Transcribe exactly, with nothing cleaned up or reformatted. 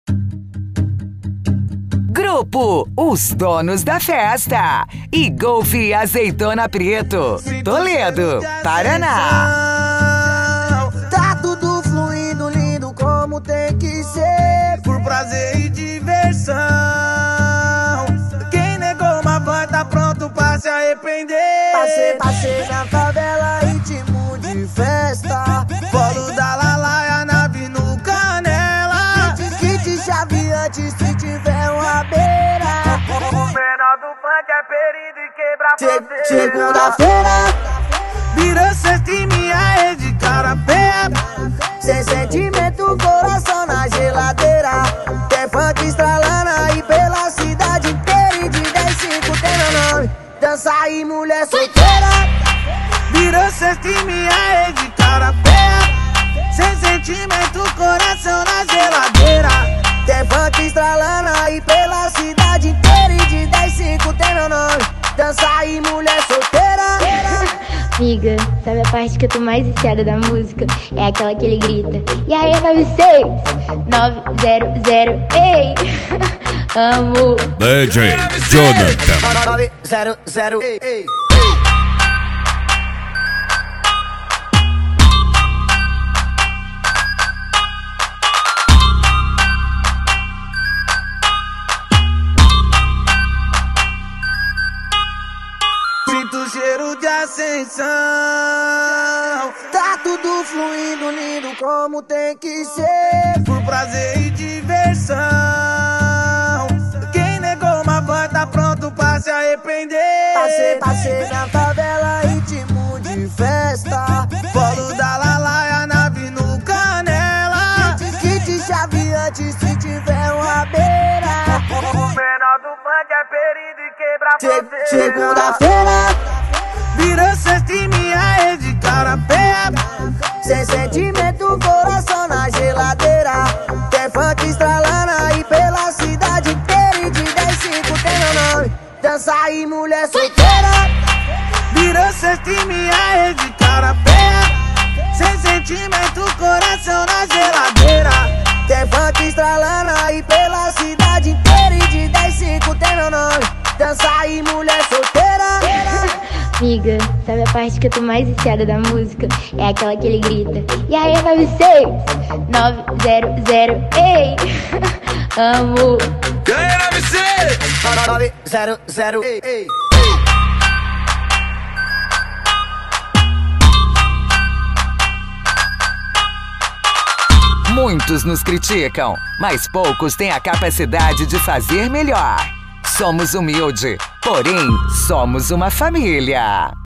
Grupo Os Donos da Festa e Golf Azeitona Preto, Toledo, Paraná. Tá tudo fluindo lindo como tem que ser, por prazer e diversão. Quem negou uma van tá pronto pra se arrepender. Passei, passei na favela, ritmo de festa, polo da Lalaia, nave no Canela. Kit chaveante se tiver uma beira. O menor do funk é perigo e quebra fronteira. Segunda-feira virou sexta e minha rede de carapé. Sem sentimento, coração na geladeira. Tem funk estralando aí pela cidade inteira. E de dez cinco tem meu nome, dança aí mulher solteira. Virou sexta e minha rede de carapé. Sem sentimento, coração na geladeira. Tem funk estralando aí pela cidade inteira. E de dez cinco tem meu nome, dança aí mulher solteira. Amiga, sabe a parte que eu tô mais viciada da música? É aquela que ele grita: e aí, nove seis nove zero zero, ei! Amo! D J Jonathan. nove zero zero, ei, ei. Sinto o cheiro de ascensão. Tá tudo fluindo lindo como tem que ser, por prazer e diversão. Quem negou uma van tá pronto pra se arrepender. Passei, passei na favela, ritmo de festa, polo da Lalaia, nave no Canela. Kit chaveante se tiver uma beira. O menor do funk é perigo e quebra fronteira. Segunda-feira virou sexta e minha rede de carapé. Sem sentimento, coração na geladeira. Tem funk estralando aí pela cidade inteira. E de dez cinco tem meu nome, dança aí mulher solteira. Virou sexta e minha rede de carapé. Sem sentimento, coração na geladeira. Tem funk estralando aí pela cidade inteira. E de dez cinco tem meu nome, dança aí mulher solteira. Amiga, sabe a parte que eu tô mais viciada da música? É aquela que ele grita: e aí, nove seis nove zero zero, ei! Amo! E aí, nove seis nove zero zero, ei, ei. Muitos nos criticam, mas poucos têm a capacidade de fazer melhor. Somos humilde, porém somos uma família.